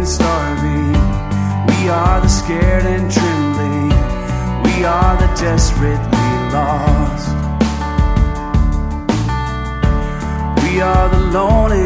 and starving. We are the scared and trembling. We are the desperately lost. We are the lone